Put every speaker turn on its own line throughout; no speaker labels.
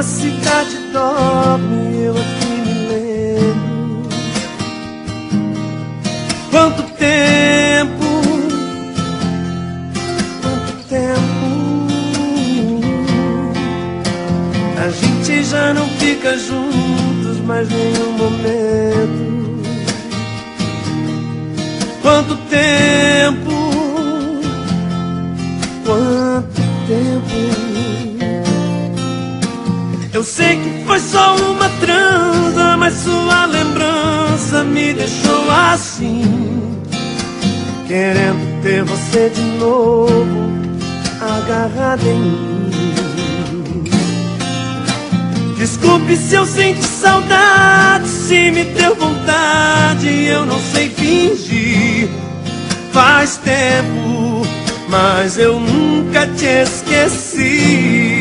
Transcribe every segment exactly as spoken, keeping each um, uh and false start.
cidade dorme, eu aqui me lembro. Quanto tempo, quanto tempo a gente já não fica juntos mais nenhum momento. Quanto tempo, quanto tempo. Eu sei que foi só uma transa, mas sua lembrança me deixou assim, querendo ter você de novo agarrada em mim. Desculpe se eu senti saudade, se me deu vontade, eu não sei fingir. Faz tempo, mas eu nunca te esqueci.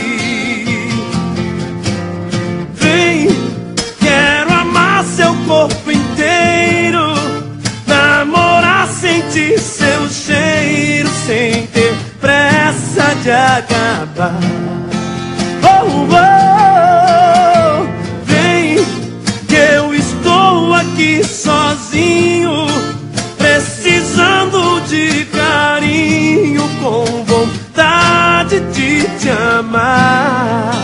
Vem, quero amar seu corpo inteiro, namorar, sentir seu cheiro, sem ter pressa de acabar. Oh, oh, vem, que eu estou aqui sozinho, precisando de carinho, com vontade de te amar.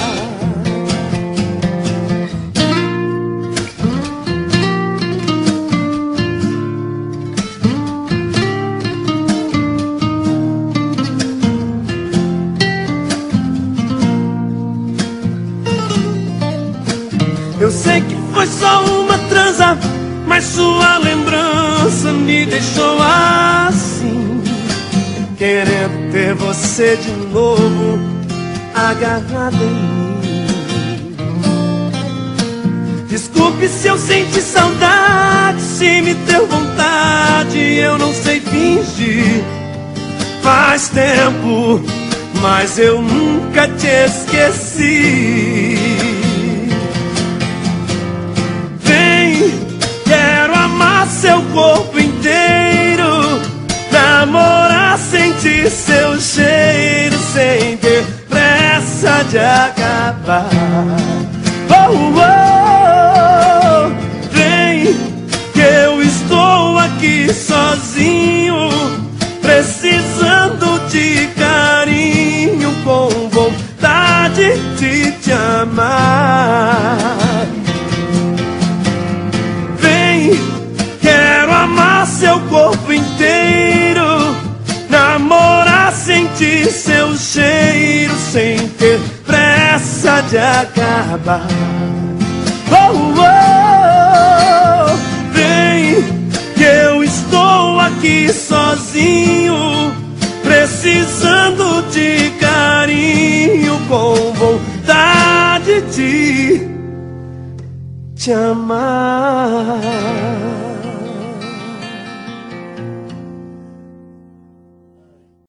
Eu sei que foi só uma transa, mas sua lembrança me deixou assim, querendo ter você de novo agarrada em mim. Desculpe se eu senti saudade, se me deu vontade, eu não sei fingir. Faz tempo, mas eu nunca te esqueci. Seu corpo inteiro, namorar, sentir seu cheiro, sem ter pressa de acabar. Oh, oh, vem, que eu estou aqui sozinho, precisando de carinho, com vontade de te amar. Seu corpo inteiro, namorar, sentir seu cheiro, sem ter pressa de acabar. Oh, oh, vem, que eu estou aqui sozinho, precisando de carinho, com vontade de te amar.